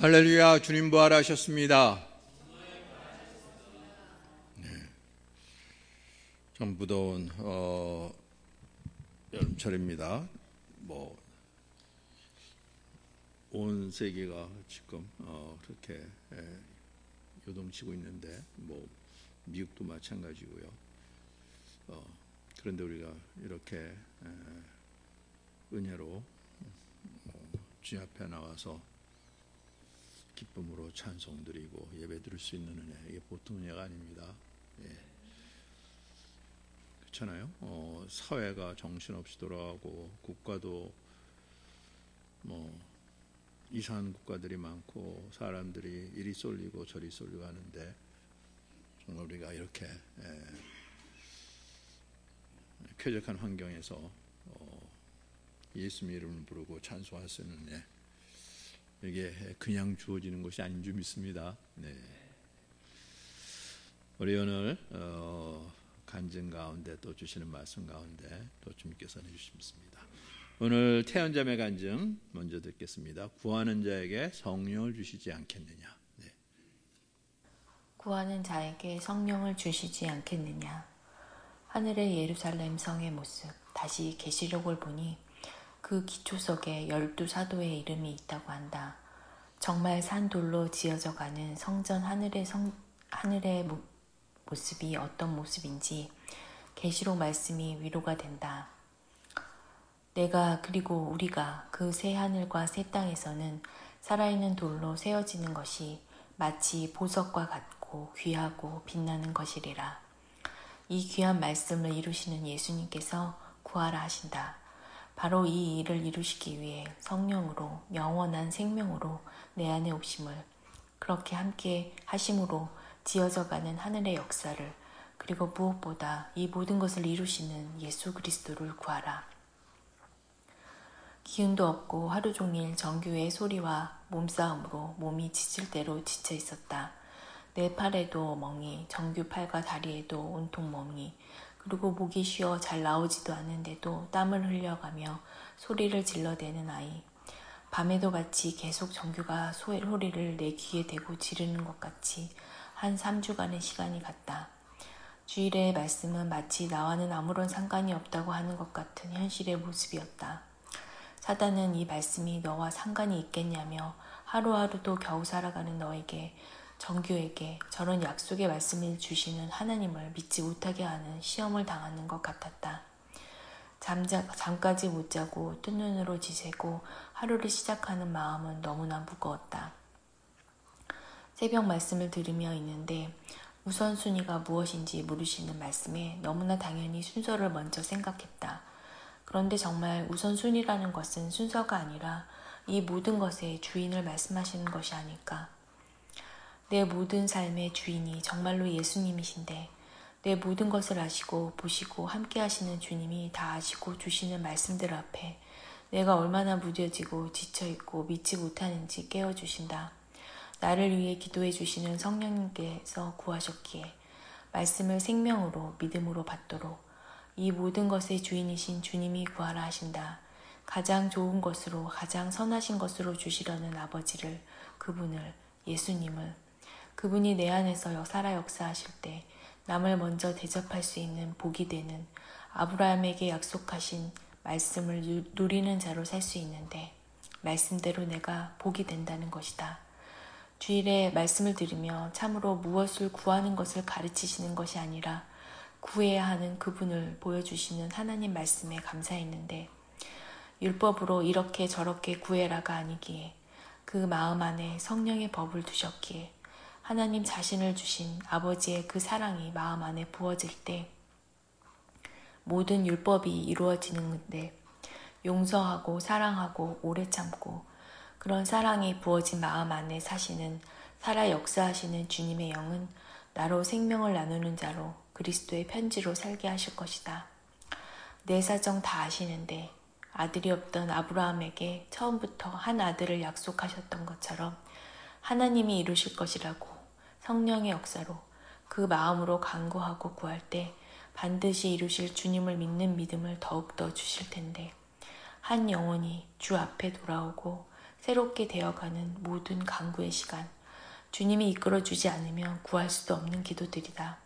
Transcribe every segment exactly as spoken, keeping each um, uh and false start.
할렐루야, 주님 부활하셨습니다. 네. 참 무더운 어, 여름철입니다. 뭐 온 세계가 지금 어, 그렇게 예, 요동치고 있는데 뭐 미국도 마찬가지고요. 어, 그런데 우리가 이렇게 에, 은혜로 어, 주님 앞에 나와서 기쁨으로 찬송 드리고 예배 드릴 수 있는 은혜, 이게 보통 은혜가 아닙니다. 예. 그렇잖아요. 어, 사회가 정신없이 돌아가고 국가도 뭐 이상한 국가들이 많고 사람들이 이리 쏠리고 저리 쏠리고 하는데 정말 우리가 이렇게 예, 쾌적한 환경에서 어, 예수님 이름을 부르고 찬송할 수 있는 은혜, 이게 그냥 주어지는 것이 아닌 줄 믿습니다. 네. 우리 오늘 어, 간증 가운데 또 주시는 말씀 가운데 또 주님께서 해주십니다. 오늘 태연자매 간증 먼저 듣겠습니다. 구하는 자에게 성령을 주시지 않겠느냐. 네. 구하는 자에게 성령을 주시지 않겠느냐. 하늘의 예루살렘 성의 모습, 다시 계시록을 보니 그 기초석에 열두 사도의 이름이 있다고 한다. 정말 산돌로 지어져가는 성전 하늘의, 성, 하늘의 모, 모습이 어떤 모습인지 계시록 말씀이 위로가 된다. 내가 그리고 우리가 그 새 하늘과 새 땅에서는 살아있는 돌로 세워지는 것이 마치 보석과 같고 귀하고 빛나는 것이리라. 이 귀한 말씀을 이루시는 예수님께서 구하라 하신다. 바로 이 일을 이루시기 위해 성령으로 영원한 생명으로 내 안에 오심을, 그렇게 함께 하심으로 지어져가는 하늘의 역사를, 그리고 무엇보다 이 모든 것을 이루시는 예수 그리스도를 구하라. 기운도 없고 하루 종일 정규의 소리와 몸싸움으로 몸이 지칠 대로 지쳐 있었다. 내 팔에도 멍이, 정규 팔과 다리에도 온통 멍이, 그리고 목이 쉬어 잘 나오지도 않는데도 땀을 흘려가며 소리를 질러대는 아이. 밤에도 같이 계속 정규가 소리를 내 귀에 대고 지르는 것 같이 한 삼 주간의 시간이 갔다. 주일의 말씀은 마치 나와는 아무런 상관이 없다고 하는 것 같은 현실의 모습이었다. 사단은 이 말씀이 너와 상관이 있겠냐며 하루하루도 겨우 살아가는 너에게, 정규에게 저런 약속의 말씀을 주시는 하나님을 믿지 못하게 하는 시험을 당하는 것 같았다. 잠자, 잠까지 못 자고 뜬 눈으로 지새고 하루를 시작하는 마음은 너무나 무거웠다. 새벽 말씀을 들으며 있는데 우선순위가 무엇인지 물으시는 말씀에 너무나 당연히 순서를 먼저 생각했다. 그런데 정말 우선순위라는 것은 순서가 아니라 이 모든 것의 주인을 말씀하시는 것이 아닐까. 내 모든 삶의 주인이 정말로 예수님이신데 내 모든 것을 아시고 보시고 함께 하시는 주님이 다 아시고 주시는 말씀들 앞에 내가 얼마나 무뎌지고 지쳐있고 믿지 못하는지 깨워주신다. 나를 위해 기도해 주시는 성령님께서 구하셨기에 말씀을 생명으로 믿음으로 받도록 이 모든 것의 주인이신 주님이 구하라 하신다. 가장 좋은 것으로 가장 선하신 것으로 주시려는 아버지를, 그분을, 예수님을, 그분이 내 안에서 살아 역사하실 때 남을 먼저 대접할 수 있는 복이 되는 아브라함에게 약속하신 말씀을 누리는 자로 살 수 있는데 말씀대로 내가 복이 된다는 것이다. 주일에 말씀을 들으며 참으로 무엇을 구하는 것을 가르치시는 것이 아니라 구해야 하는 그분을 보여주시는 하나님 말씀에 감사했는데 율법으로 이렇게 저렇게 구해라가 아니기에 그 마음 안에 성령의 법을 두셨기에 하나님 자신을 주신 아버지의 그 사랑이 마음 안에 부어질 때 모든 율법이 이루어지는데 용서하고 사랑하고 오래 참고 그런 사랑이 부어진 마음 안에 사시는 살아 역사하시는 주님의 영은 나로 생명을 나누는 자로 그리스도의 편지로 살게 하실 것이다. 내 사정 다 아시는데 아들이 없던 아브라함에게 처음부터 한 아들을 약속하셨던 것처럼 하나님이 이루실 것이라고 성령의 역사로 그 마음으로 간구하고 구할 때 반드시 이루실 주님을 믿는 믿음을 더욱더 주실 텐데 한 영혼이 주 앞에 돌아오고 새롭게 되어가는 모든 간구의 시간, 주님이 이끌어주지 않으면 구할 수도 없는 기도들이다.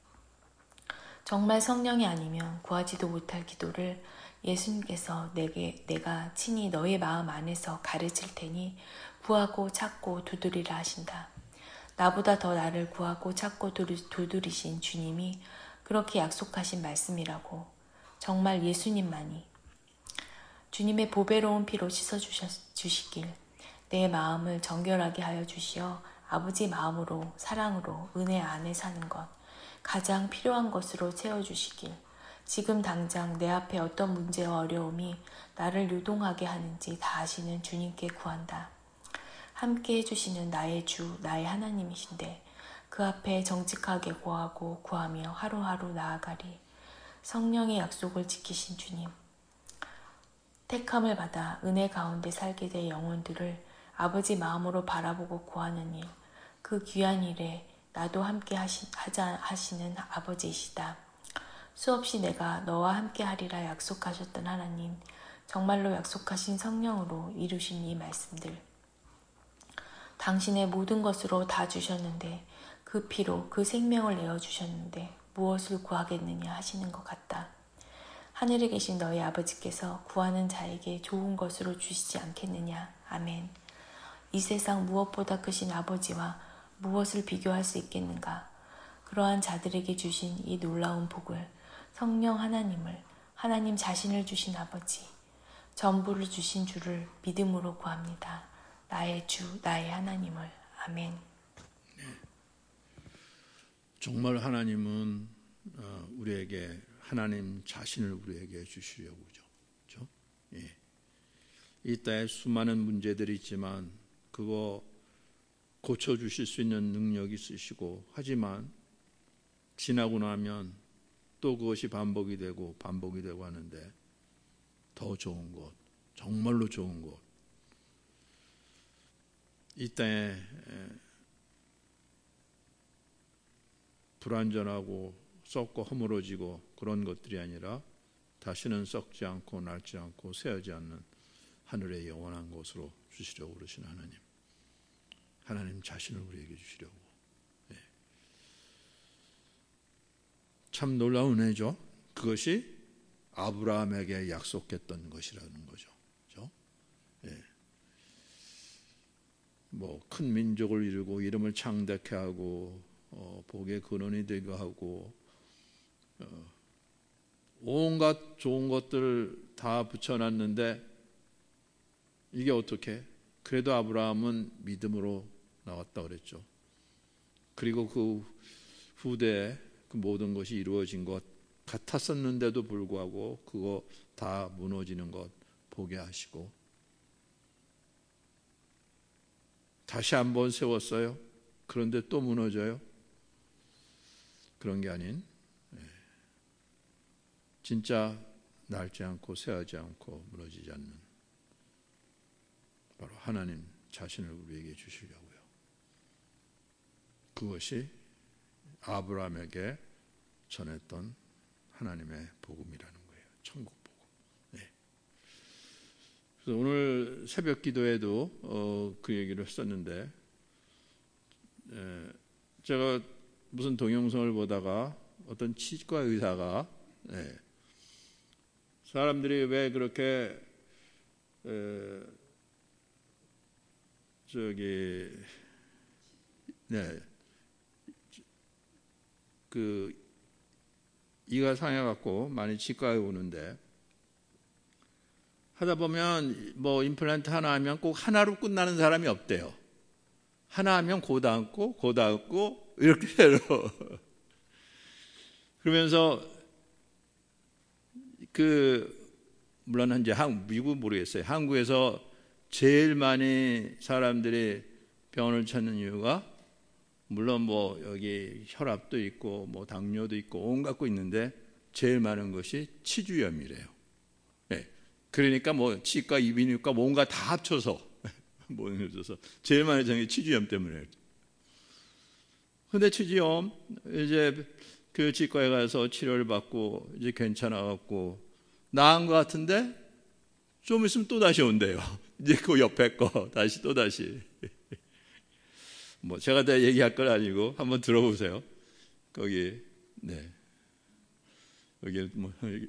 정말 성령이 아니면 구하지도 못할 기도를 예수님께서 내게 내가 친히 너의 마음 안에서 가르칠 테니 구하고 찾고 두드리라 하신다. 나보다 더 나를 구하고 찾고 두드리신 주님이 그렇게 약속하신 말씀이라고. 정말 예수님만이 주님의 보배로운 피로 씻어주시길 내 마음을 정결하게 하여 주시어 아버지 마음으로 사랑으로 은혜 안에 사는 것 가장 필요한 것으로 채워주시길 지금 당장 내 앞에 어떤 문제와 어려움이 나를 요동하게 하는지 다 아시는 주님께 구한다. 함께 해주시는 나의 주, 나의 하나님이신데 그 앞에 정직하게 구하고 구하며 하루하루 나아가리. 성령의 약속을 지키신 주님, 택함을 받아 은혜 가운데 살게 될 영혼들을 아버지 마음으로 바라보고 구하는 일, 그 귀한 일에 나도 함께 하시, 하자 하시는 아버지이시다. 수없이 내가 너와 함께 하리라 약속하셨던 하나님, 정말로 약속하신 성령으로 이루신 이 말씀들. 당신의 모든 것으로 다 주셨는데 그 피로 그 생명을 내어주셨는데 무엇을 구하겠느냐 하시는 것 같다. 하늘에 계신 너희 아버지께서 구하는 자에게 좋은 것으로 주시지 않겠느냐. 아멘. 이 세상 무엇보다 크신 아버지와 무엇을 비교할 수 있겠는가. 그러한 자들에게 주신 이 놀라운 복을, 성령 하나님을, 하나님 자신을 주신 아버지, 전부를 주신 주를 믿음으로 구합니다. 나의 주, 나의 하나님을. 아멘. 네. 정말 하나님은 우리에게 하나님 자신을 우리에게 주시려고 그죠? 예. 이 땅에 수많은 문제들이 있지만 그거 고쳐주실 수 있는 능력이 있으시고, 하지만 지나고 나면 또 그것이 반복이 되고 반복이 되고 하는데 더 좋은 것, 정말로 좋은 것, 이 땅에 불완전하고 썩고 허물어지고 그런 것들이 아니라 다시는 썩지 않고 낡지 않고 쇠하지 않는 하늘의 영원한 것으로 주시려고 그러시는 하나님, 하나님 자신을 우리에게 주시려고. 네. 참 놀라운 은혜죠. 그것이 아브라함에게 약속했던 것이라는 거죠. 그렇죠? 네. 뭐 큰 민족을 이루고 이름을 창대케 하고 어, 복의 근원이 되게 하고 어, 온갖 좋은 것들을 다 붙여놨는데 이게 어떻게? 그래도 아브라함은 믿음으로 나왔다 그랬죠. 그리고 그 후대에 그 모든 것이 이루어진 것 같았었는데도 불구하고 그거 다 무너지는 것 보게 하시고 다시 한번 세웠어요. 그런데 또 무너져요. 그런 게 아닌 진짜 낡지 않고 쇠하지 않고 무너지지 않는 바로 하나님 자신을 우리에게 주시려고요. 그것이 아브라함에게 전했던 하나님의 복음이라는 거예요. 천국 복음. 네. 그래서 오늘 새벽 기도에도 어, 그 얘기를 했었는데 에, 제가 무슨 동영상을 보다가 어떤 치과 의사가 네, 사람들이 왜 그렇게 에, 저기 네, 그 이가 상해갖고 많이 치과에 오는데 하다 보면 뭐 임플란트 하나 하면 꼭 하나로 끝나는 사람이 없대요. 하나 하면 고다앉고 고다앉고 이렇게 해요. 그러면서 그 물론 현재 한국, 미국 모르겠어요. 한국에서 제일 많이 사람들이 병원을 찾는 이유가 물론 뭐 여기 혈압도 있고 뭐 당뇨도 있고 온갖 거 있는데 제일 많은 것이 치주염이래요. 네. 그러니까 뭐 치과, 이비인후과 뭔가 다 합쳐서 모든 걸 합쳐서 제일 많이 정해 치주염 때문에. 근데 치주염 이제 그 치과에 가서 치료를 받고 이제 괜찮아 갖고 나은 것 같은데 좀 있으면 또 다시 온대요. 이제 그 옆에 거 다시 또 다시. 뭐 제가 다 얘기할 건 아니고 한번 들어보세요. 거기 네 여기 뭐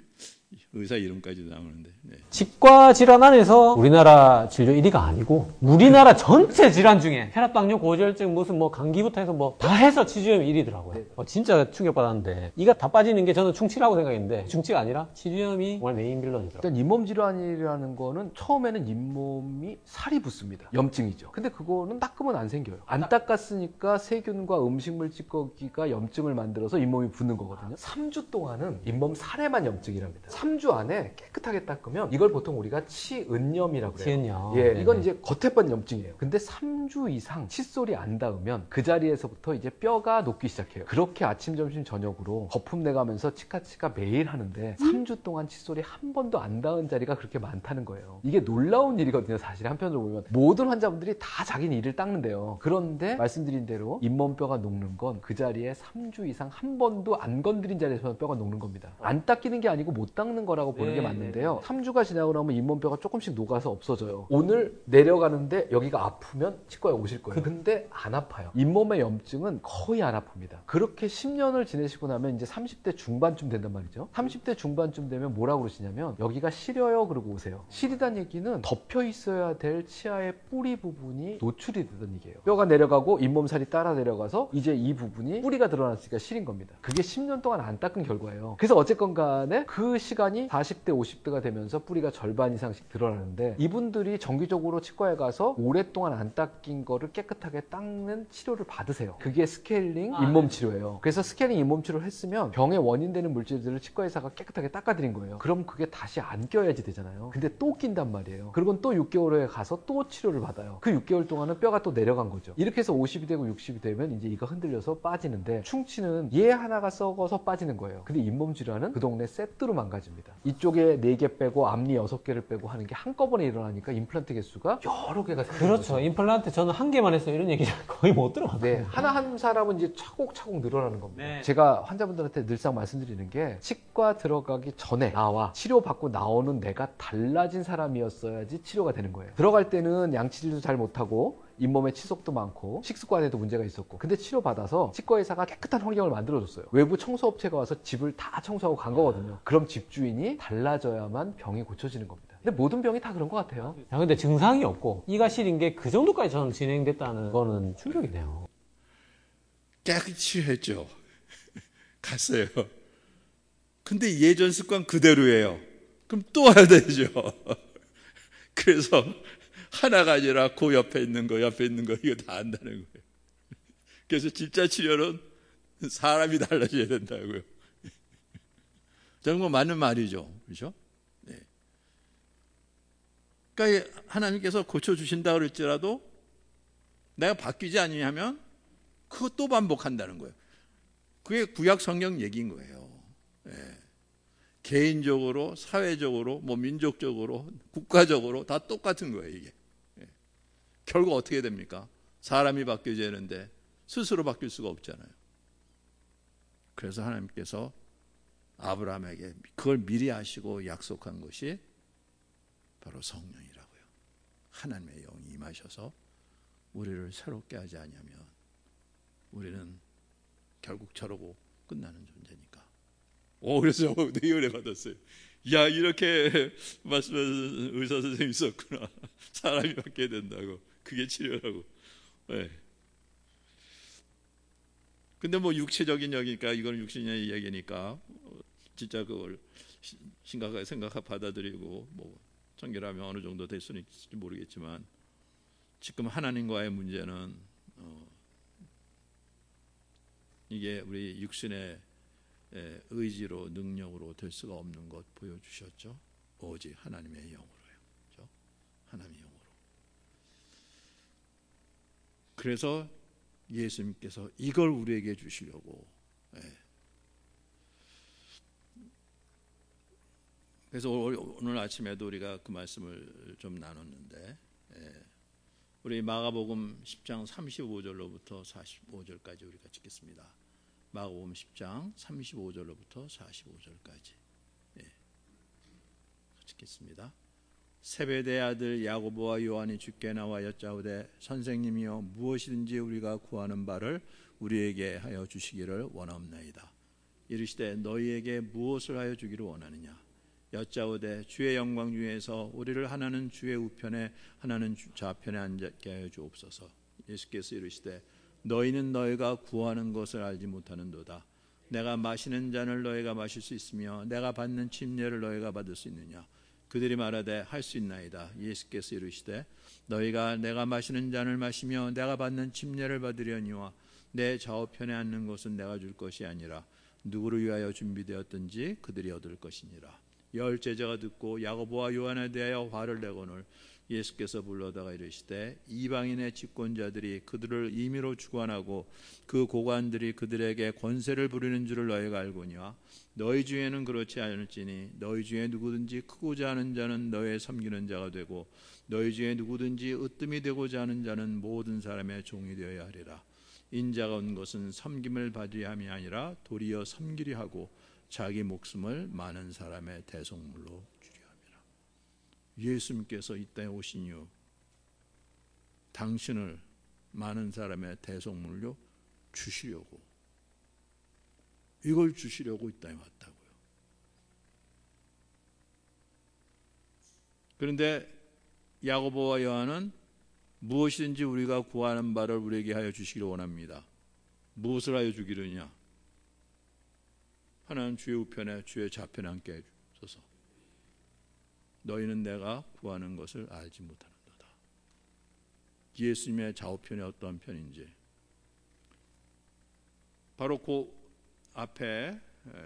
의사 이름까지 나오는데 네. 치과 질환 안에서 우리나라 진료 일 위가 아니고 우리나라 전체 질환 중에 혈압, 당뇨, 고지혈증, 무슨 뭐 감기부터 해서 뭐 다 해서 치주염이 일 위더라고요. 어, 진짜 충격받았는데 이가 다 빠지는 게 저는 충치라고 생각했는데 충치가 아니라 치주염이 정말 메인 빌런이더라고요. 일단 잇몸 질환이라는 거는 처음에는 잇몸이 살이 붙습니다. 염증이죠. 근데 그거는 닦으면 안 생겨요. 안 닦았으니까 세균과 음식물 찌꺼기가 염증을 만들어서 잇몸이 붓는 거거든요. 삼 주 동안은 잇몸 살에만 염증이랍니다. 삼 주 안에 깨끗하게 닦으면 이걸 보통 우리가 치은염이라고 그래요. 치은염. 예, 이건 네네. 이제 겉에 번 염증이에요. 근데 삼 주 이상 칫솔이 안 닿으면 그 자리에서부터 이제 뼈가 녹기 시작해요. 그렇게 아침, 점심, 저녁으로 거품 내가면서 치카치카 매일 하는데 삼 주 동안 칫솔이 한 번도 안 닿은 자리가 그렇게 많다는 거예요. 이게 놀라운 일이거든요. 사실 한편으로 보면 모든 환자분들이 다 자기는 이를 닦는데요. 그런데 말씀드린 대로 잇몸뼈가 녹는 건 그 자리에 삼 주 이상 한 번도 안 건드린 자리에서 뼈가 녹는 겁니다. 안 닦이는 게 아니고 못 닦는 거라고 보는 게 네, 맞는데요. 삼 주가 지나고 나면 잇몸뼈가 조금씩 녹아서 없어져요. 오늘 내려가는데 여기가 아프면 치과에 오실 거예요. 근데 안 아파요. 잇몸의 염증은 거의 안 아픕니다. 그렇게 십 년을 지내시고 나면 이제 삼십 대 중반쯤 된단 말이죠. 삼십 대 중반쯤 되면 뭐라고 그러시냐면 여기가 시려요 그러고 오세요. 시리단 얘기는 덮여 있어야 될 치아의 뿌리 부분이 노출이 되던 얘기예요. 뼈가 내려가고 잇몸살이 따라 내려가서 이제 이 부분이 뿌리가 드러났으니까 시린 겁니다. 그게 십 년 동안 안 닦은 결과예요. 그래서 어쨌건 간에 그 시간이 사십 대 오십 대가 되면서 뿌리가 절반 이상씩 드러나는데 이분들이 정기적으로 치과에 가서 오랫동안 안 닦인 거를 깨끗하게 닦는 치료를 받으세요. 그게 스케일링 잇몸 치료예요. 그래서 스케일링 잇몸 치료를 했으면 병의 원인 되는 물질들을 치과 의사가 깨끗하게 닦아드린 거예요. 그럼 그게 다시 안 껴야지 되잖아요. 근데 또 낀단 말이에요. 그리고 또 육 개월 후에 가서 또 치료를 받아요. 그 육 개월 동안은 뼈가 또 내려간 거죠. 이렇게 해서 오십이 되고 육십이 되면 이제 이가 흔들려서 빠지는데 충치는 얘 하나가 썩어서 빠지는 거예요. 근데 잇몸 질환은 그 동네 세트로 망가집니다. 이쪽에 네 개 빼고 앞니 여섯 개를 빼고 하는 게 한꺼번에 일어나니까 임플란트 개수가 여러 개가 생기는 그렇죠. 거죠. 임플란트 저는 한 개만 했어요. 이런 얘기 거의 못 들어봤어요. 네, 하나 한 사람은 이제 차곡차곡 늘어나는 겁니다. 네. 제가 환자분들한테 늘상 말씀드리는 게 치과 들어가기 전에 나와 치료받고 나오는 내가 달라진 사람이었어야지 치료가 되는 거예요. 들어갈 때는 양치질도 잘 못하고 잇몸에 치석도 많고 식습관에도 문제가 있었고 근데 치료받아서 치과 의사가 깨끗한 환경을 만들어줬어요. 외부 청소업체가 와서 집을 다 청소하고 간 거거든요. 그럼 집주인이 달라져야만 병이 고쳐지는 겁니다. 근데 모든 병이 다 그런 것 같아요. 야, 근데 증상이 없고 이가 시린 게 그 정도까지 저는 진행됐다는 거는 충격이네요. 깨끗이 치료했죠. 갔어요. 근데 예전 습관 그대로예요. 그럼 또 와야 되죠. 그래서 하나가 아니라 그 옆에 있는 거, 옆에 있는 거 이거 다 안다는 거예요. 그래서 진짜 치료는 사람이 달라져야 된다고요. 정말 맞는 말이죠. 그렇죠? 네. 그러니까 하나님께서 고쳐주신다 그럴지라도 내가 바뀌지 않냐면 그거 또 반복한다는 거예요. 그게 구약 성경 얘기인 거예요. 네. 개인적으로, 사회적으로, 뭐 민족적으로, 국가적으로 다 똑같은 거예요, 이게. 네. 결국 어떻게 됩니까? 사람이 바뀌어야 되는데 스스로 바뀔 수가 없잖아요. 그래서 하나님께서 아브라함에게 그걸 미리 아시고 약속한 것이 바로 성령이라고요. 하나님의 영이 임하셔서 우리를 새롭게 하지 않으면 우리는 결국 저러고 끝나는 존재니까. 오, 그래서 되게 은혜 받았어요. 야, 이렇게 말씀하신 의사 선생님이 있었구나. 사람이 바뀌어야 된다고. 그게 치료라고. 네. 근데 뭐 육체적인 얘기니까 이건 육신의 얘기니까 진짜 그걸 심각하게 생각하고 받아들이고 뭐 청결하면 어느 정도 될 수는 있을지 모르겠지만 지금 하나님과의 문제는 어 이게 우리 육신의 의지로 능력으로 될 수가 없는 것 보여주셨죠. 오직 하나님의 영으로요. 그렇죠? 하나님의 영으로. 그래서 예수님께서 이걸 우리에게 주시려고. 예. 그래서 오늘 아침에도 우리가 그 말씀을 좀 나눴는데, 예. 우리 마가복음 십 장 삼십오 절로부터 사십오 절까지 우리가 찍겠습니다. 마가복음 십 장 삼십오 절로부터 사십오 절까지. 예. 찍겠습니다. 세베대의 아들 야고보와 요한이 주께 나와 여짜오되 선생님이여 무엇이든지 우리가 구하는 바를 우리에게 하여 주시기를 원하옵나이다. 이르시되 너희에게 무엇을 하여 주기를 원하느냐. 여짜오되 주의 영광 중에서 우리를 하나는 주의 우편에 하나는 좌편에 앉게 하여 주옵소서. 예수께서 이르시되 너희는 너희가 구하는 것을 알지 못하는도다. 내가 마시는 잔을 너희가 마실 수 있으며 내가 받는 침례를 너희가 받을 수 있느냐. 그들이 말하되 할 수 있나이다. 예수께서 이르시되 너희가 내가 마시는 잔을 마시며 내가 받는 침례를 받으려니와 내 좌우편에 앉는 것은 내가 줄 것이 아니라 누구를 위하여 준비되었든지 그들이 얻을 것이니라. 열 제자가 듣고 야고보와 요한에 대하여 화를 내거늘 예수께서 불러다가 이르시되 이방인의 집권자들이 그들을 임의로 주관하고 그 고관들이 그들에게 권세를 부리는 줄을 너희가 알거니와 너희 중에는 그렇지 않을지니 너희 중에 누구든지 크고자 하는 자는 너희의 섬기는 자가 되고 너희 중에 누구든지 으뜸이 되고자 하는 자는 모든 사람의 종이 되어야 하리라. 인자가 온 것은 섬김을 받으려 함이 아니라 도리어 섬기려 하고 자기 목숨을 많은 사람의 대속물로 주려 함이라. 예수님께서 이 땅에 오신 이유 당신을 많은 사람의 대속물로 주시려고, 이걸 주시려고 이 땅에 왔다고요. 그런데 야고보와 요한은 무엇이든지 우리가 구하는 바를 우리에게 하여 주시기를 원합니다. 무엇을 하여 주기르냐? 하나는 주의 우편에 주의 좌편에 앉게 해 주소서. 너희는 내가 구하는 것을 알지 못하는도다. 예수님의 좌우편이 어떠한 편인지 바로 그 앞에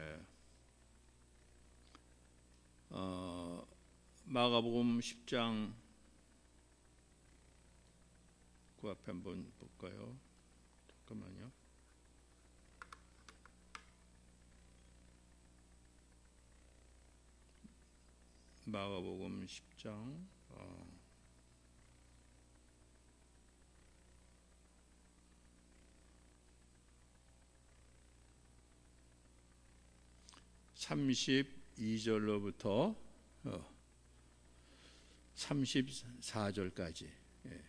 어, 마가복음 십 장 그 앞에 한번 볼까요? 잠깐만요. 마가복음 십 장 어. 삼십이 절로부터 어. 삼십사 절까지. 예.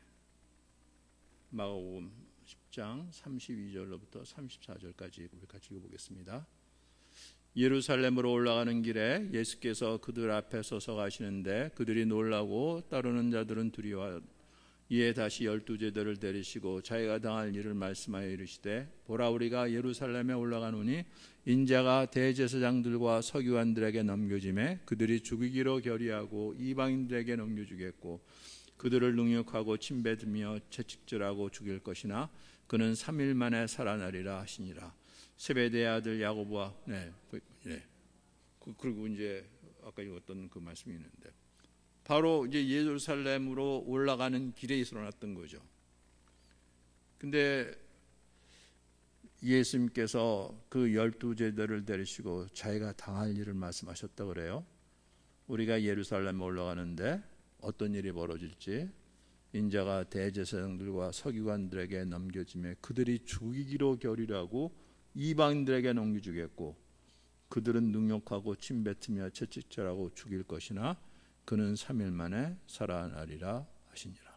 마가복음 십 장 삼십이 절로부터 삼십사 절까지 우리 같이 읽어보겠습니다. 예루살렘으로 올라가는 길에 예수께서 그들 앞에 서서 가시는데 그들이 놀라고 따르는 자들은 두려워 이에 다시 열두 제자를 데리시고 자기가 당할 일을 말씀하여 이르시되 보라 우리가 예루살렘에 올라가노니 인자가 대제사장들과 서기관들에게 넘겨짐에 그들이 죽이기로 결의하고 이방인들에게 넘겨주겠고 그들을 능욕하고 침뱉으며 채찍질하고 죽일 것이나 그는 삼 일 만에 살아나리라 하시니라. 세베대의 아들 야고보와 네, 네. 그리고 이제 아까 읽었던 그 말씀이 있는데 바로 이제 예루살렘으로 올라가는 길에 일어났던 거죠. 근데 예수님께서 그 열두 제자를 데리시고 자기가 당할 일을 말씀하셨다 그래요. 우리가 예루살렘에 올라가는데 어떤 일이 벌어질지 인자가 대제사장들과 서기관들에게 넘겨짐에 그들이 죽이기로 결의하고 이방인들에게 넘겨주겠고 그들은 능욕하고 침뱉으며 채찍질하고 죽일 것이나 그는 삼 일 만에 살아나리라 하시니라.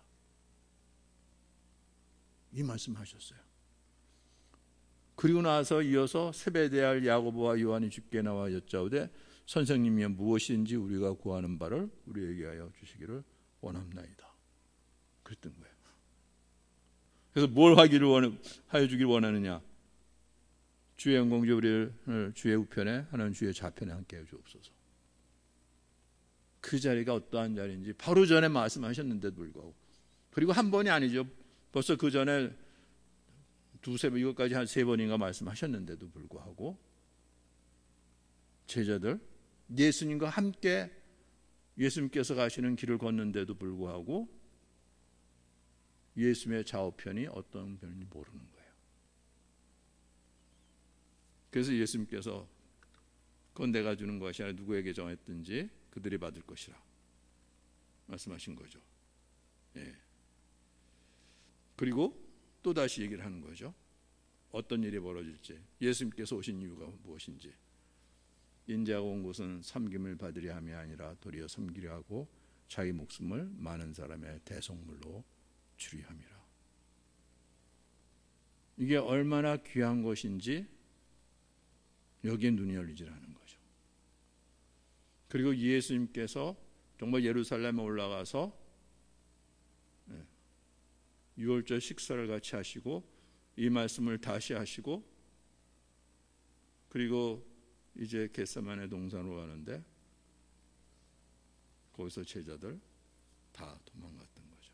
이 말씀하셨어요. 그리고 나서 이어서 세베대의 야고보와 요한이 주께 나와 여짜오되 선생님이여 무엇이든지 우리가 구하는 바를 우리에게 하여 주시기를 원합나이다. 그랬던 거예요. 그래서 뭘 하기를 원, 하여 주기를 원하느냐? 주의 영광 주 우리를 주의 우편에 하나는 주의 좌편에 함께 해 주옵소서. 그 자리가 어떠한 자리인지 바로 전에 말씀하셨는데도 불구하고 그리고 한 번이 아니죠. 벌써 그 전에 두세 번 이것까지 한 세 번인가 말씀하셨는데도 불구하고 제자들 예수님과 함께 예수님께서 가시는 길을 걷는데도 불구하고 예수님의 좌우편이 어떤 편인지 모르는 거예요. 그래서 예수님께서 그건 내가 주는 것이 아니라 누구에게 정했든지 그들이 받을 것이라 말씀하신 거죠. 예. 그리고 또 다시 얘기를 하는 거죠. 어떤 일이 벌어질지, 예수님께서 오신 이유가 무엇인지. 인자가 온 곳은 섬김을 받으려 함이 아니라 도리어 섬기려 하고 자기 목숨을 많은 사람의 대속물로 주리 함이라. 이게 얼마나 귀한 것인지 여기에 눈이 열리지라는 거죠. 그리고 예수님께서 정말 예루살렘에 올라가서 유월절 식사를 같이 하시고 이 말씀을 다시 하시고 그리고 이제 겟세마네 동산으로 가는데 거기서 제자들 다 도망갔던 거죠.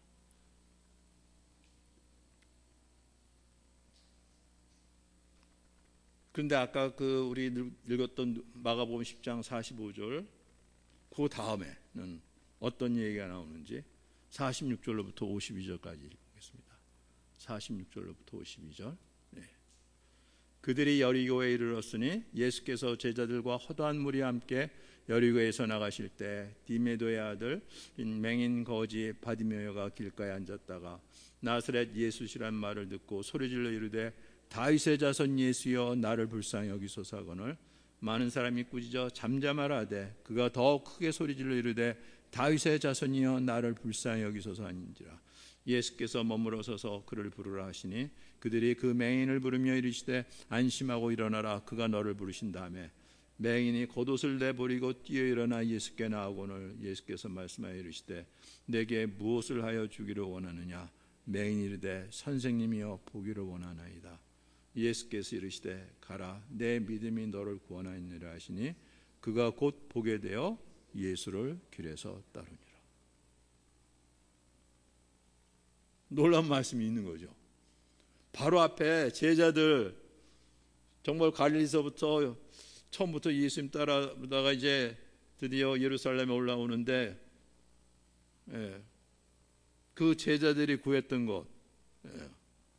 그런데 아까 그 우리 읽었던 마가복음 십 장 사십오 절 그 다음에는 어떤 얘기가 나오는지 사십육 절로부터 오십이 절까지 읽겠습니다. 사십육 절로부터 오십이 절. 네. 그들이 여리고에 이르렀으니 예수께서 제자들과 허다한 무리와 함께 여리고에서 나가실 때 디메도의 아들 맹인 거지 바디메오가 길가에 앉았다가 나사렛 예수시란 말을 듣고 소리질러 이르되 다윗의 자손 예수여 나를 불쌍히 여기소서 하거늘 많은 사람이 꾸짖어 잠잠하라 하되 그가 더 크게 소리질러 이르되 다윗의 자손이여 나를 불쌍히 여기소서 하니라. 예수께서 머물러 서서 그를 부르라 하시니 그들이 그 맹인을 부르며 이르시되 안심하고 일어나라 그가 너를 부르신 다음에 맹인이 겉옷을 내버리고 뛰어 일어나 예수께 나아오거늘 예수께서 말씀하여 이르시되 내게 무엇을 하여 주기를 원하느냐. 맹인이 이르되 선생님이여 보기를 원하나이다. 예수께서 이르시되 가라 내 믿음이 너를 구원하였느니라 하시니 그가 곧 보게 되어 예수를 길에서 따르니라. 놀라운 말씀이 있는 거죠. 바로 앞에 제자들 정말 갈릴리서부터 처음부터 예수님 따라다가 이제 드디어 예루살렘에 올라오는데 예, 그 제자들이 구했던 것 예,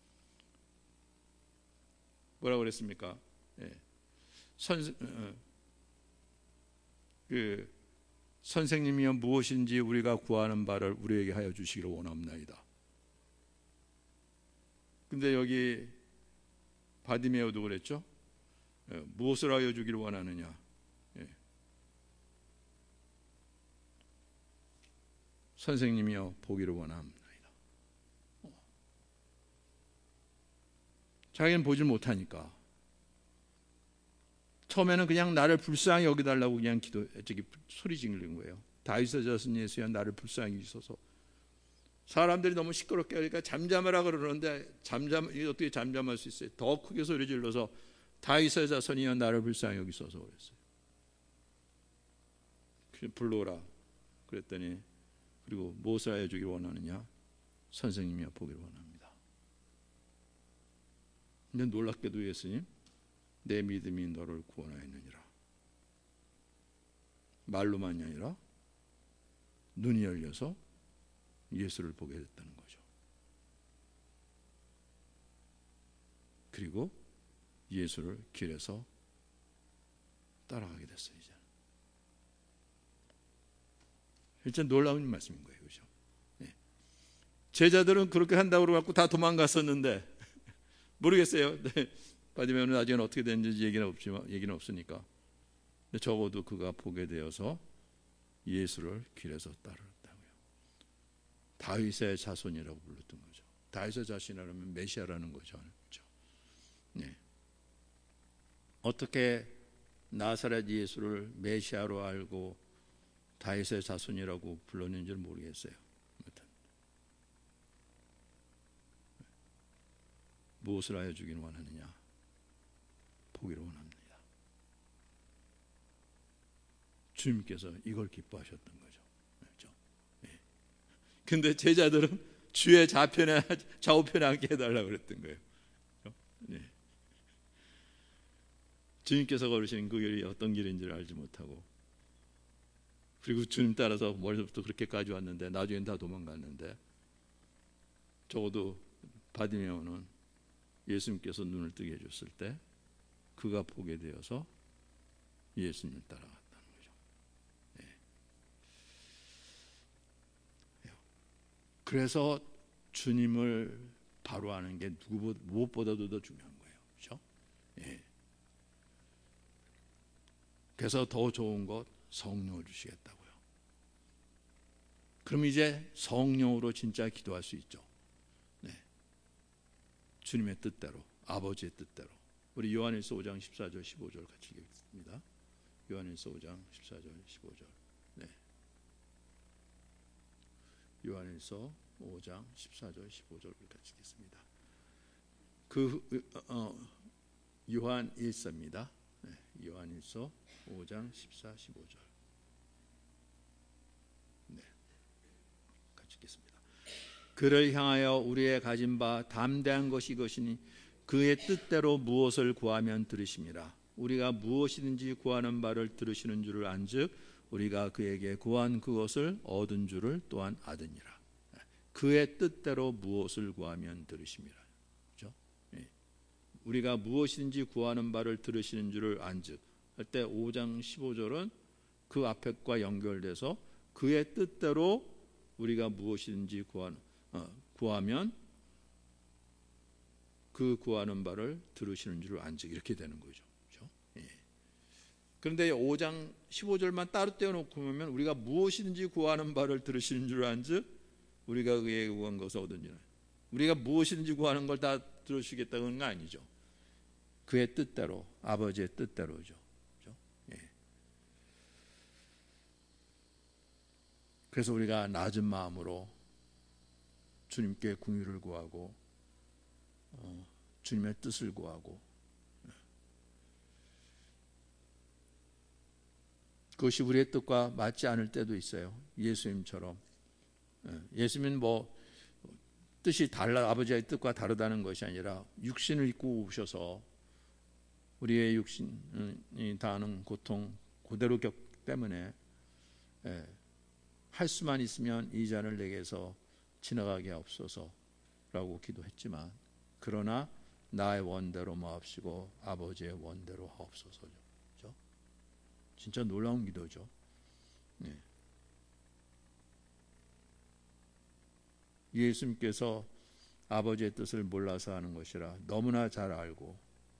뭐라고 그랬습니까? 예. 선, 어, 그 선생님이여 무엇인지 우리가 구하는 바를 우리에게 하여 주시기를 원합나이다. 근데 여기 바디메오도 그랬죠? 예, 무엇을 하여 주기를 원하느냐? 예. 선생님이여 보기를 원합니다. 자기는 보질 못하니까 처음에는 그냥 나를 불쌍히 여기달라고 그냥 기도, 저기 소리 지르는 거예요. 다윗의 자손 예수야 나를 불쌍히 여기소서. 사람들이 너무 시끄럽게 하니까 잠잠하라 그러는데 잠잠 어떻게 잠잠할 수 있어요? 더 크게 소리 질러서 다윗의 자손이여 나를 불쌍히 여기소서 그랬어요. 불러오라 그랬더니 그리고 무엇을 하여 주기를 원하느냐? 선생님이여 보기를 원합니다. 근데 놀랍게도 예수님 내 믿음이 너를 구원하였느니라. 말로만이 아니라 눈이 열려서 예수를 보게 됐다는 거죠. 그리고 예수를 길에서 따라가게 됐어요. 이제 진짜 놀라운 말씀인 거예요. 그렇죠? 네. 제자들은 그렇게 한다고 그러고 다 도망갔었는데 모르겠어요. 네. 바디메오는 나중에 어떻게 됐는지 얘기는 없지만 얘기는 없으니까. 근데 적어도 그가 보게 되어서 예수를 길에서 따르었다고요. 다윗의 자손이라고 불렀던 거죠. 다윗의 자손이라면 메시아라는 거죠. 그렇죠? 네. 어떻게 나사렛 예수를 메시아로 알고 다윗의 자손이라고 불렀는지를 모르겠어요. 아무튼 무엇을 하여 주기를 원하느냐? 보기를 원합니다. 주님께서 이걸 기뻐하셨던 거죠. 그렇죠? 네. 근데 제자들은 주의 좌편에 좌우편에 앉게 해달라고 그랬던 거예요. 그렇죠? 네. 주님께서 걸으신 그 길이 어떤 길인지를 알지 못하고 그리고 주님 따라서 머리부터 그렇게까지 왔는데 나중엔 다 도망갔는데 적어도 바디메오는 예수님께서 눈을 뜨게 해줬을 때 그가 보게 되어서 예수님을 따라갔다는 거죠. 네. 그래서 주님을 바로 아는 게 누구 무엇보다도 더 중요한 거예요. 그렇죠? 네. 그래서 더 좋은 것 성령을 주시겠다고요. 그럼 이제 성령으로 진짜 기도할 수 있죠. 네. 주님의 뜻대로, 아버지의 뜻대로. 우리 요한일서 오 장 십사 절 십오 절 같이 읽겠습니다. 요한일서 오 장 십사 절 십오 절. 네. 요한일서 오 장 십사 절 십오 절 같이 읽겠습니다. 그 어, 요한일서입니다. 네. 요한일서 오 장 십사, 십오 절. 네. 같이 읽겠습니다. 그를 향하여 우리의 가진 바 담대한 것이 이것이니 그의 뜻대로 무엇을 구하면 들으심이라. 우리가 무엇이든지 구하는 바를 들으시는 줄을 안즉 우리가 그에게 구한 그것을 얻은 줄을 또한 아느니라. 그의 뜻대로 무엇을 구하면 들으심이라. 그렇죠? 예. 우리가 무엇이든지 구하는 바를 들으시는 줄을 안즉 할 때 오 장 십오 절은 그 앞에과 연결돼서 그의 뜻대로 우리가 무엇이든지 구하는, 어, 구하면 그 구하는 바를 들으시는 줄을 안즉 이렇게 되는 거죠. 그렇죠? 예. 그런데 오 장 십오 절만 따로 떼어놓고 보면 우리가 무엇이든지 구하는 바를 들으시는 줄을 안즉 우리가 그에게 구한 것을 얻은지라. 우리가 무엇이든지 구하는 걸 다 들으시겠다는 건 아니죠. 그의 뜻대로, 아버지의 뜻대로죠. 그렇죠? 예. 그래서 우리가 낮은 마음으로 주님께 긍휼을 구하고 어, 주님의 뜻을 구하고 그것이 우리의 뜻과 맞지 않을 때도 있어요. 예수님처럼. 예수님은 뭐 뜻이 달라 아버지의 뜻과 다르다는 것이 아니라 육신을 입고 오셔서 우리의 육신이 당하는 고통 그대로 겪기 때문에 예, 할 수만 있으면 이 잔을 내게서 지나가게 하옵소서라고 기도했지만 그러나 나의 원대로 마옵시고 아버지의 원대로 하옵소서죠. 그렇죠? 진짜 놀라운 기도죠. 네. 예수님께서 아버지의 뜻을 몰라서 하는 것이라 너무나 잘 알고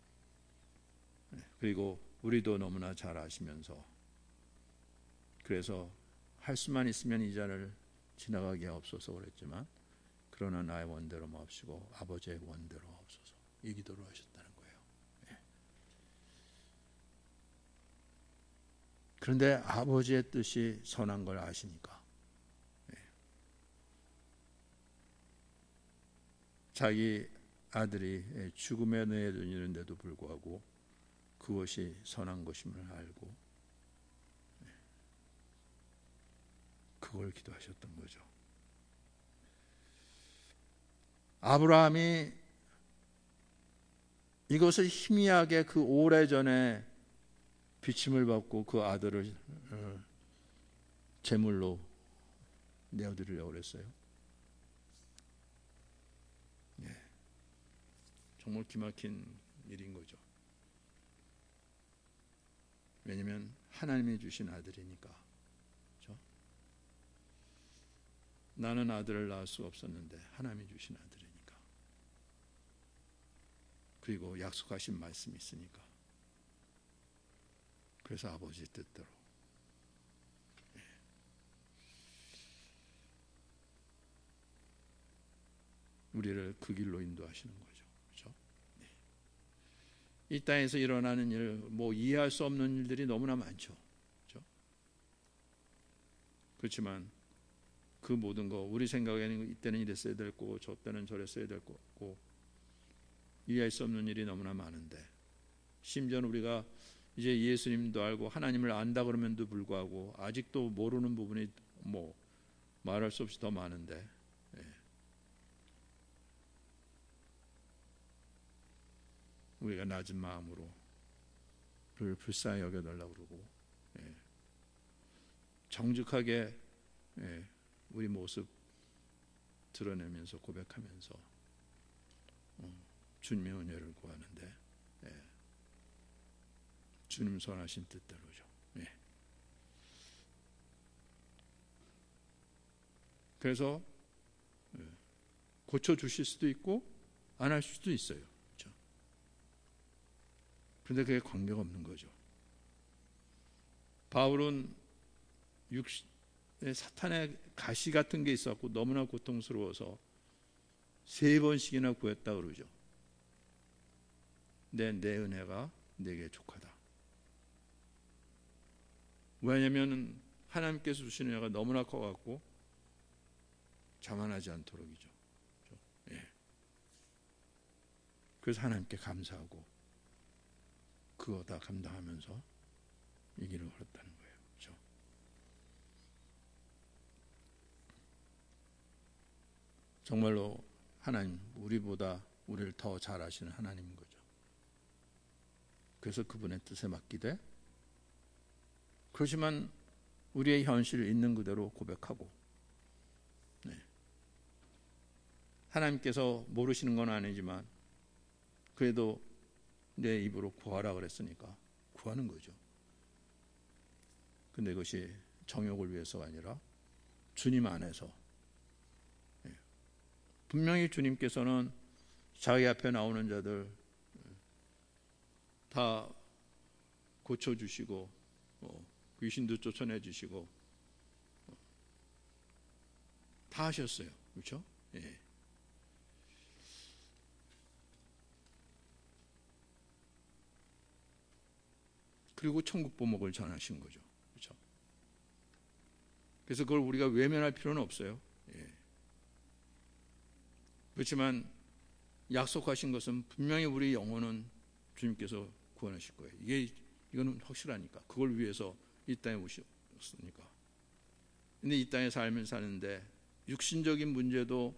그리고 우리도 너무나 잘 아시면서 그래서 할 수만 있으면 이 잔을 지나가게 하옵소서 그랬지만 그러나 나의 원대로 마옵시고 아버지의 원대로 하옵소서 이 기도를 하셨다는 거예요. 예. 그런데 아버지의 뜻이 선한 걸 아시니까 예. 자기 아들이 죽음에 내어드리는데도 불구하고 그것이 선한 것임을 알고 그걸 기도하셨던 거죠. 아브라함이 이것을 희미하게 그 오래전에 비침을 받고 그 아들을 제물로 내어드리려고 그랬어요. 네. 정말 기막힌 일인 거죠. 왜냐하면 하나님이 주신 아들이니까. 그렇죠? 나는 아들을 낳을 수 없었는데 하나님이 주신 아들이니까. 그리고 약속하신 말씀이 있으니까. 그래서 아버지 뜻대로. 예. 우리를 그 길로 인도하시는 거죠. 그렇죠? 네. 이 땅에서 일어나는 일, 뭐 이해할 수 없는 일들이 너무나 많죠. 그렇죠? 그렇지만 그 모든 거 우리 생각에는 이때는 이랬어야 될 거고 저 때는 저랬어야 될 거고 이해할 수 없는 일이 너무나 많은데 심지어는 우리가 이제 예수님도 알고 하나님을 안다 그러면도 불구하고 아직도 모르는 부분이 뭐 말할 수 없이 더 많은데 예. 우리가 낮은 마음으로 그를 불쌍히 여겨달라고 그러고 예. 정직하게 예. 우리 모습 드러내면서 고백하면서 어, 주님의 은혜를 구하는데 예. 주님 선하신 뜻대로죠. 예. 그래서 예. 고쳐주실 수도 있고 안 할 수도 있어요. 그렇죠? 그런데 그게 관계가 없는 거죠. 바울은 사탄의 가시 같은 게 있었고 너무나 고통스러워서 세 번씩이나 구했다 그러죠. 내, 내 은혜가 내게 족하다. 왜냐하면 하나님께서 주시는 은혜가 너무나 커갖고 자만하지 않도록이죠. 예. 그래서 하나님께 감사하고 그거 다 감당하면서 이 길을 걸었다는 거예요. 그렇죠? 정말로 하나님, 우리보다 우리를 더 잘 아시는 하나님인 거죠. 그래서 그분의 뜻에 맡기되, 그렇지만 우리의 현실을 있는 그대로 고백하고, 네. 하나님께서 모르시는 건 아니지만 그래도 내 입으로 구하라 그랬으니까 구하는 거죠. 근데 그것이 정욕을 위해서가 아니라 주님 안에서, 네. 분명히 주님께서는 자기 앞에 나오는 자들 다 고쳐주시고 어, 귀신도 쫓아내주시고 어, 다 하셨어요. 그렇죠? 예. 그리고 천국 보목을 전하신 거죠. 그렇죠? 그래서 그걸 우리가 외면할 필요는 없어요. 예. 그렇지만 약속하신 것은 분명히 우리 영혼은 주님께서 구원하실 거예요. 이게 이거는 확실하니까. 그걸 위해서 이 땅에 오셨으니까. 근데 이 땅에 삶을 사는데 육신적인 문제도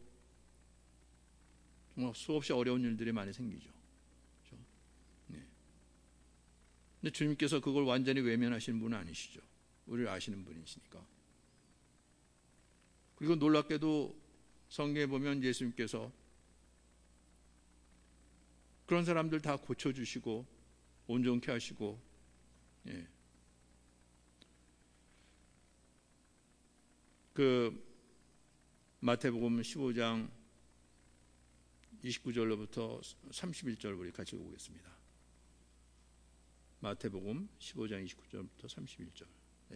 정말 수없이 어려운 일들이 많이 생기죠. 그렇죠? 네. 근데 주님께서 그걸 완전히 외면하시는 분은 아니시죠. 우리를 아시는 분이시니까. 그리고 놀랍게도 성경에 보면 예수님께서 그런 사람들 다 고쳐주시고 온전케 하시고, 예. 그 마태복음 십오 장 이십구 절로부터 삼십일 절 우리 같이 보겠습니다. 마태복음 십오 장 이십구 절부터 삼십일 절. 예.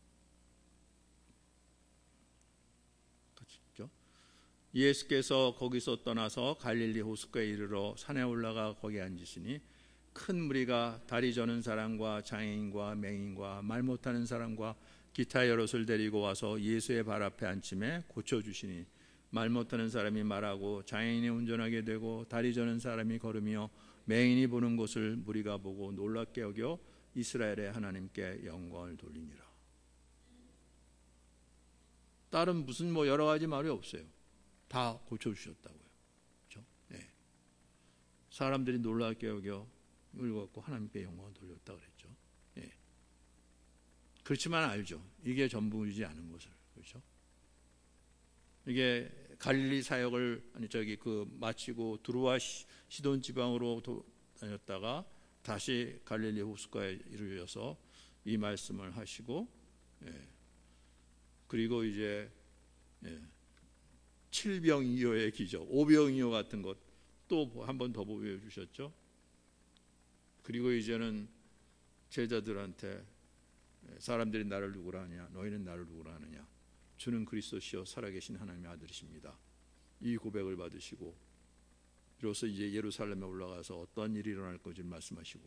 같이 읽죠. 예수께서 거기서 떠나서 갈릴리 호숫가에 이르러 산에 올라가 거기 앉으시니 큰 무리가 다리 저는 사람과 장애인과 맹인과 말 못하는 사람과 기타 여럿을 데리고 와서 예수의 발 앞에 앉힘에 고쳐주시니 말 못하는 사람이 말하고 장애인이 운전하게 되고 다리 저는 사람이 걸으며 맹인이 보는 것을 무리가 보고 놀랍게 여겨 이스라엘의 하나님께 영광을 돌리니라. 다른 무슨 뭐 여러 가지 말이 없어요. 다 고쳐주셨다고요. 그렇죠? 네. 사람들이 놀랍게 여겨 읽었고 하나님께 영광을 돌렸다 그랬죠. 네. 그렇지만 알죠. 이게 전부이지 않은 것을. 그렇죠? 이게 갈릴리 사역을 아니 저기 그 마치고 두루와 시돈 지방으로 도, 다녔다가 다시 갈릴리 호숫가에 이르러서 이 말씀을 하시고, 예. 그리고 이제 예. 칠병이어의 기적, 오병이어 같은 것 또 한 번 더 보여주셨죠. 그리고 이제는 제자들한테 사람들이 나를 누구라 하냐, 너희는 나를 누구라 하느냐, 주는 그리스도시요 살아계신 하나님의 아들이십니다. 이 고백을 받으시고 비로소 이제 예루살렘에 올라가서 어떤 일이 일어날 것을 말씀하시고,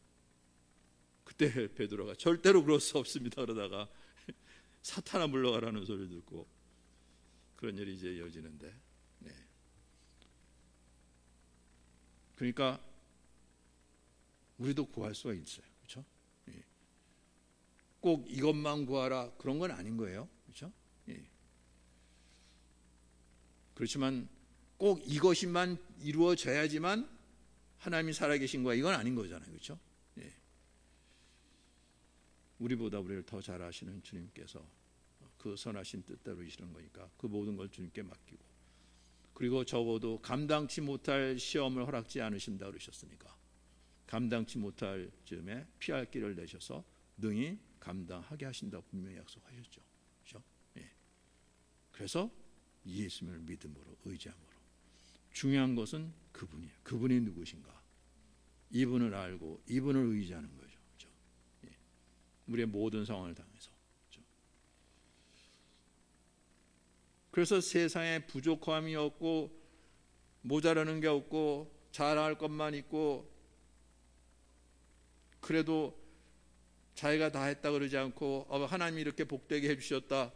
그때 베드로가 절대로 그럴 수 없습니다 그러다가 사탄아 물러가라는 소리를 듣고 그런 일이 이제 이어지는데, 네. 그러니까 우리도 구할 수가 있어요. 그렇죠? 예. 꼭 이것만 구하라 그런 건 아닌 거예요. 그렇죠? 예. 그렇지만 꼭 이것이만 이루어져야지만 하나님이 살아계신 거야 이건 아닌 거잖아요. 그렇죠? 예. 우리보다 우리를 더 잘 아시는 주님께서 그 선하신 뜻대로 이시는 거니까 그 모든 걸 주님께 맡기고, 그리고 적어도 감당치 못할 시험을 허락지 않으신다 그러셨으니까 감당치 못할 즈음에 피할 길을 내셔서 능히 감당하게 하신다고 분명히 약속하셨죠. 그렇죠? 예. 그래서 예수님을 믿음으로 의지함으로 중요한 것은 그분이에요. 그분이 누구신가? 이분을 알고 이분을 의지하는 거죠. 그렇죠? 예. 우리의 모든 상황을 당해서. 그렇죠? 그래서 세상에 부족함이 없고 모자라는 게 없고 잘할 것만 있고, 그래도 자기가 다 했다 그러지 않고 어, 하나님이 이렇게 복되게 해주셨다.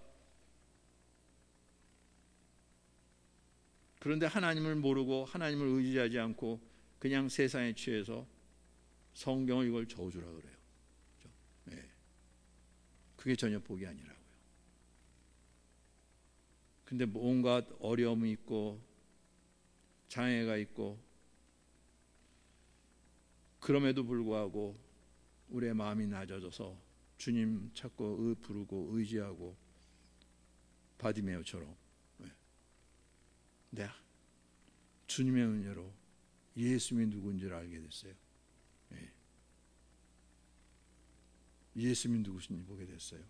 그런데 하나님을 모르고 하나님을 의지하지 않고 그냥 세상에 취해서 성경을 이걸 저주라 그래요. 그렇죠? 네. 그게 전혀 복이 아니라고요. 근데 뭔가 어려움이 있고 장애가 있고, 그럼에도 불구하고 우리의 마음이 낮아져서 주님 찾고 의 부르고 의지하고 바디메오처럼 네, 주님의 은혜로 예수님이 누군지를 알게 됐어요. 네. 예수님이 누구신지 보게 됐어요.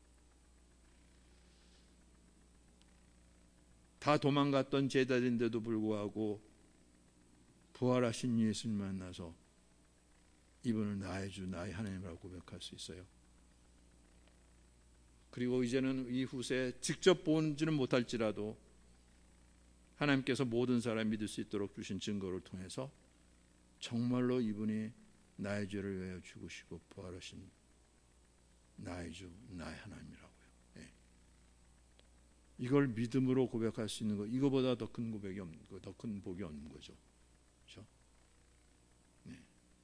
다 도망갔던 제자들인데도 불구하고 부활하신 예수님 만나서 이분을 나의 주, 나의 하나님이라고 고백할 수 있어요. 그리고 이제는 이 후세 직접 보지는 못할지라도 하나님께서 모든 사람 믿을 수 있도록 주신 증거를 통해서 정말로 이분이 나의 죄를 위하여 죽으시고 부활하신 나의 주, 나의 하나님이라고요. 네. 이걸 믿음으로 고백할 수 있는 거, 이거보다 더 큰 고백이 없는 거, 더 큰 복이 없는 거죠. 그렇죠? 네.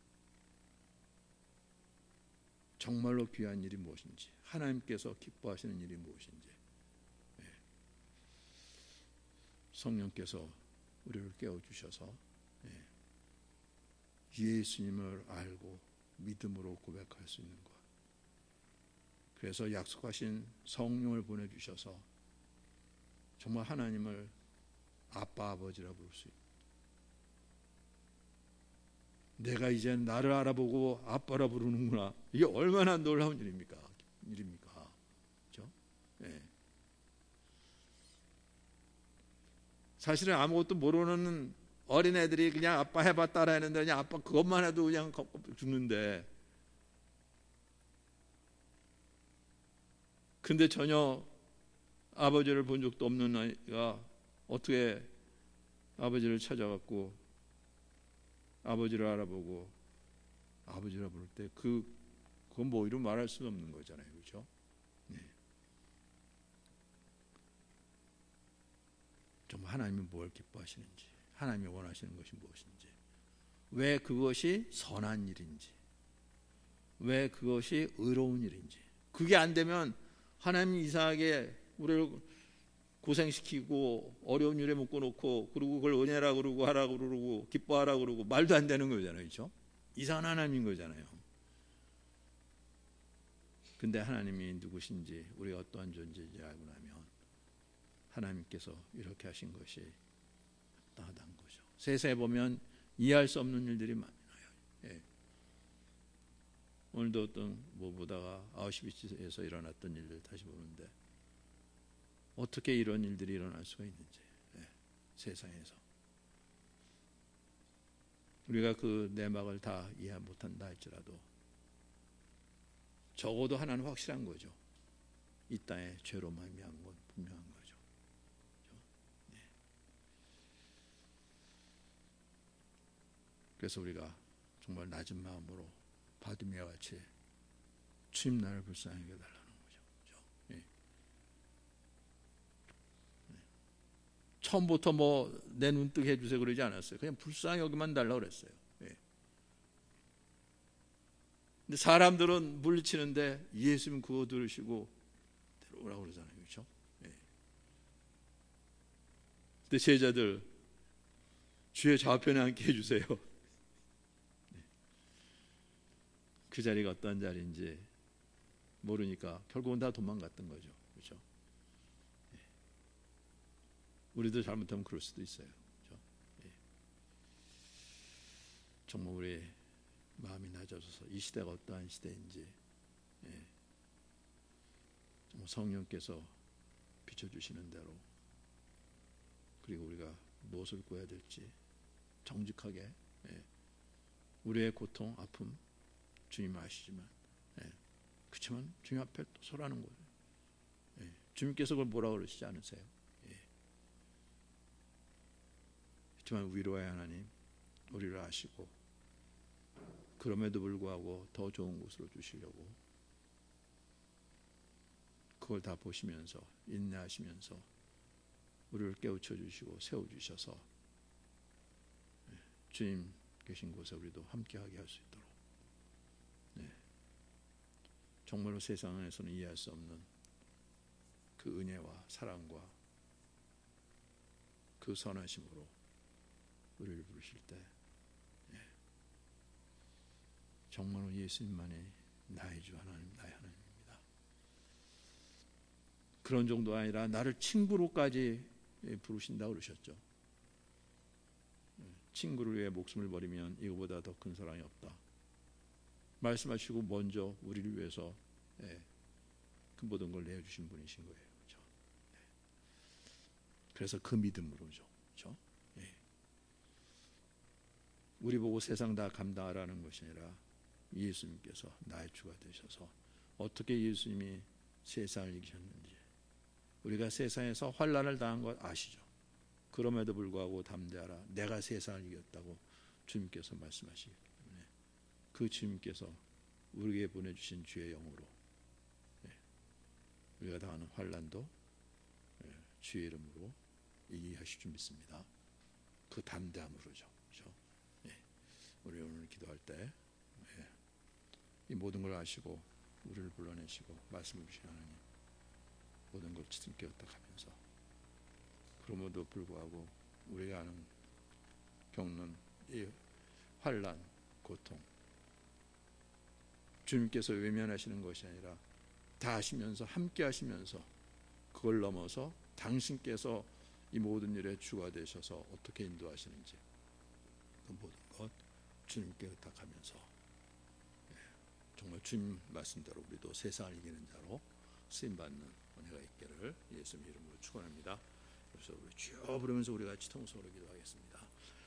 정말로 귀한 일이 무엇인지, 하나님께서 기뻐하시는 일이 무엇인지, 네. 성령께서 우리를 깨워주셔서 네. 예수님을 알고 믿음으로 고백할 수 있는 것, 그래서 약속하신 성령을 보내주셔서 정말 하나님을 아빠 아버지라 부를 수 있는, 내가 이제 나를 알아보고 아빠라 부르는구나, 이게 얼마나 놀라운 일입니까? 일입니까? 그렇죠? 네. 사실은 아무것도 모르는 어린애들이 그냥 아빠 해봐 따라 했는데 그냥 아빠 그것만 해도 그냥 죽는데, 근데 전혀 아버지를 본 적도 없는 아이가 어떻게 아버지를 찾아갔고 아버지를 알아보고 아버지라 부를 때 그, 그건 뭐 이루 말할 수 없는 거잖아요. 그렇죠? 네. 정말 하나님이 뭘 기뻐하시는지, 하나님이 원하시는 것이 무엇인지, 왜 그것이 선한 일인지, 왜 그것이 의로운 일인지, 그게 안 되면 하나님이 이상하게 우리를 고생시키고 어려운 일에 묶어놓고 그리고 그걸 은혜라 그러고 하라 그러고 기뻐하라 그러고 말도 안 되는 거잖아요. 그렇죠? 이상한 하나님인 거잖아요. 근데 하나님이 누구신지, 우리가 어떠한 존재인지 알고 나면 하나님께서 이렇게 하신 것이 마땅하다는 거죠. 세상에 보면 이해할 수 없는 일들이 많아요. 예. 오늘도 어떤 뭐 보다가 아우슈비츠에서 일어났던 일들 다시 보는데 어떻게 이런 일들이 일어날 수가 있는지, 예. 세상에서 우리가 그 내막을 다 이해 못한다 할지라도 적어도 하나는 확실한 거죠. 이 땅에 죄로 말미암은 건 분명한 거죠. 그렇죠? 네. 그래서 우리가 정말 낮은 마음으로 바디메와 같이 주님 나를 불쌍히 여겨달라는 거죠. 그렇죠? 네. 네. 처음부터 뭐 내 눈뜨게 해주세요 그러지 않았어요. 그냥 불쌍히 여기만 달라고 그랬어요. 네. 근데 사람들은 물리치는데 예수님 그거 들으시고 데려오라고 그러잖아요. 그렇죠? 네. 근데 제자들 주의 좌편에 앉게 해주세요. 네. 그 자리가 어떤 자리인지 모르니까 결국은 다 도망갔던 거죠. 그렇죠? 네. 우리도 잘못하면 그럴 수도 있어요. 그렇죠? 네. 정말 우리 마음이 낮아져서 이 시대가 어떠한 시대인지, 예. 정말 성령께서 비춰주시는 대로, 그리고 우리가 무엇을 구해야 될지 정직하게, 예. 우리의 고통, 아픔 주님 아시지만, 예. 그렇지만 주님 앞에 또 서라는 거예요. 예. 주님께서 그걸 뭐라고 그러시지 않으세요? 예. 하지만 위로의 하나님 우리를 아시고 그럼에도 불구하고 더 좋은 곳으로 주시려고 그걸 다 보시면서 인내하시면서 우리를 깨우쳐 주시고 세워주셔서 주님 계신 곳에 우리도 함께하게 할 수 있도록, 네, 정말로 세상에서는 이해할 수 없는 그 은혜와 사랑과 그 선하심으로 우리를 부르실 때, 네, 정말로 예수님만이 나의 주 하나님, 나의 하나님입니다. 그런 정도 아니라 나를 친구로까지 부르신다고 그러셨죠. 친구를 위해 목숨을 버리면 이거보다 더 큰 사랑이 없다 말씀하시고 먼저 우리를 위해서, 예, 그 모든 걸 내어주신 분이신 거예요. 그렇죠? 예. 그래서 그 믿음으로죠. 그렇죠? 예. 우리 보고 세상 다 감당하라는 것이 아니라 예수님께서 나의 주가 되셔서 어떻게 예수님이 세상을 이기셨는지, 우리가 세상에서 환난을 당한 것 아시죠? 그럼에도 불구하고 담대하라, 내가 세상을 이겼다고 주님께서 말씀하시기 때문에 그 주님께서 우리에게 보내주신 주의 영으로, 예, 우리가 당하는 환난도, 예, 주의 이름으로 이기게 하실 줄 믿습니다. 그 담대함으로죠. 그렇죠? 예. 우리 오늘 기도할 때, 예, 이 모든 걸 아시고 우리를 불러내시고 말씀을 주신 하나님, 모든 걸 깨었다 하면서 그럼에도 불구하고 우리가 아는 겪는 이 환난, 고통, 주님께서 외면하시는 것이 아니라 다 하시면서 함께 하시면서 그걸 넘어서 당신께서 이 모든 일에 주가 되셔서 어떻게 인도하시는지 그 모든 것 주님께 의탁하면서, 예, 정말 주님 말씀대로 우리도 세상을 이기는 자로 쓰임받는 은혜가 있기를 예수님 이름으로 축원합니다. 그래서 우리 주여 부르면서 우리 같이 통성으로 기도하겠습니다.